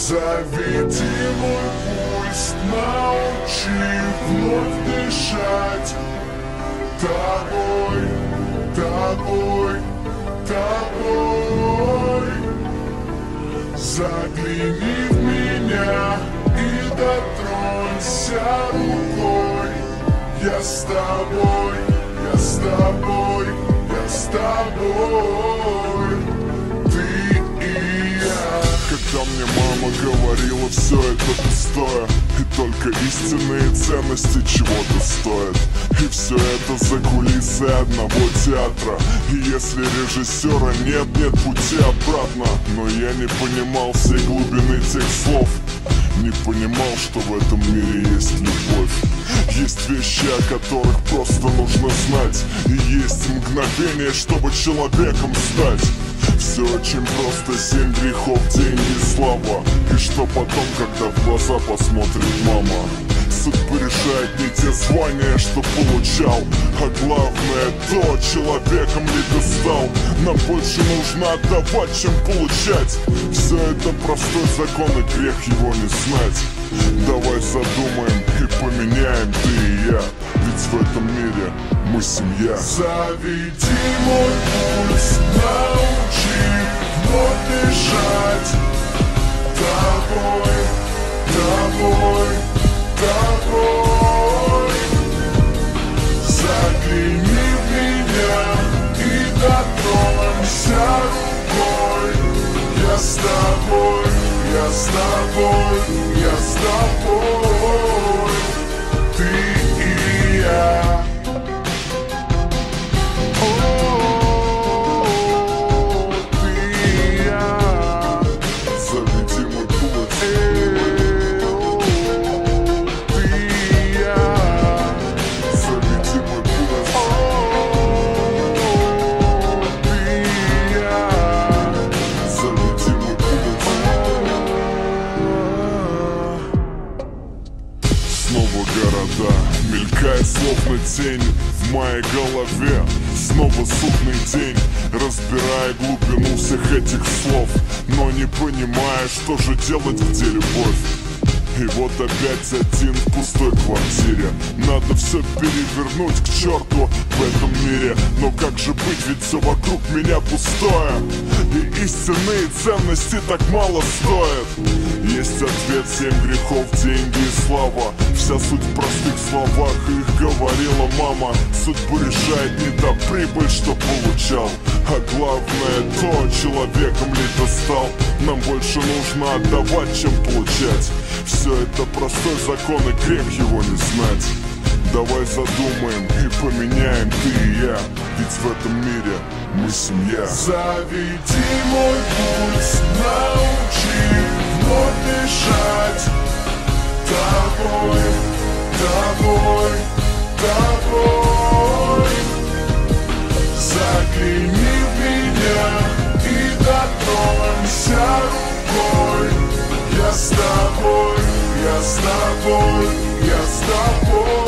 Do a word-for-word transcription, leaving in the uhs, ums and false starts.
Заведи мой пульс, научи вновь дышать тобой, тобой, тобой. Загляни в меня и дотронься рукой. Я с тобой, я с тобой, я с тобой. Ты и я. Когда мне мама говорила, все это пустое, и только истинные ценности чего-то стоят. И все это за кулисы одного театра. И если режиссера нет, нет пути обратно. Но я не понимал всей глубины тех слов, не понимал, что в этом мире есть любовь. Есть вещи, о которых просто нужно знать. И есть мгновение, чтобы человеком стать. Все очень просто, семь грехов, деньги, слава. И что потом, когда в глаза посмотрит мама? Судьба решает не те звания, что получал, а главное то, человеком ли ты стал. Нам больше нужно отдавать, чем получать. Все это простой закон, и грех его не знать. Давай задумаем и поменяем ты и я, ведь в этом мире мы семья. Заведи мой пульс, научи вновь дышать тобой, тобой, тобой. Загляни в меня и дотронься рукой. Я с тобой, я с тобой, я с тобой. Ты и я. Снова города, мелькая словно тень в моей голове. Снова судный день, разбирая глубину всех этих слов, но не понимая, что же делать, где любовь. И вот опять один в пустой квартире. Надо все перевернуть к черту в этом мире. Но как же быть, ведь все вокруг меня пустое. И истинные ценности так мало стоят. Есть ответ, семь грехов, деньги и слава. Вся суть в простых словах, их говорила мама. Судьбу решает не та прибыль, что получал, а главное то, человеком ли ты стал. Нам больше нужно отдавать, чем получать. Все это простой закон, и грех его не знать. Давай задумаем и поменяем ты и я, ведь в этом мире мы семья. Заведи мой пульс, научи вновь дышать тобой, тобой, тобой. Загляни в меня и дотронься рукой. Я с тобой, я с тобой, я с тобой.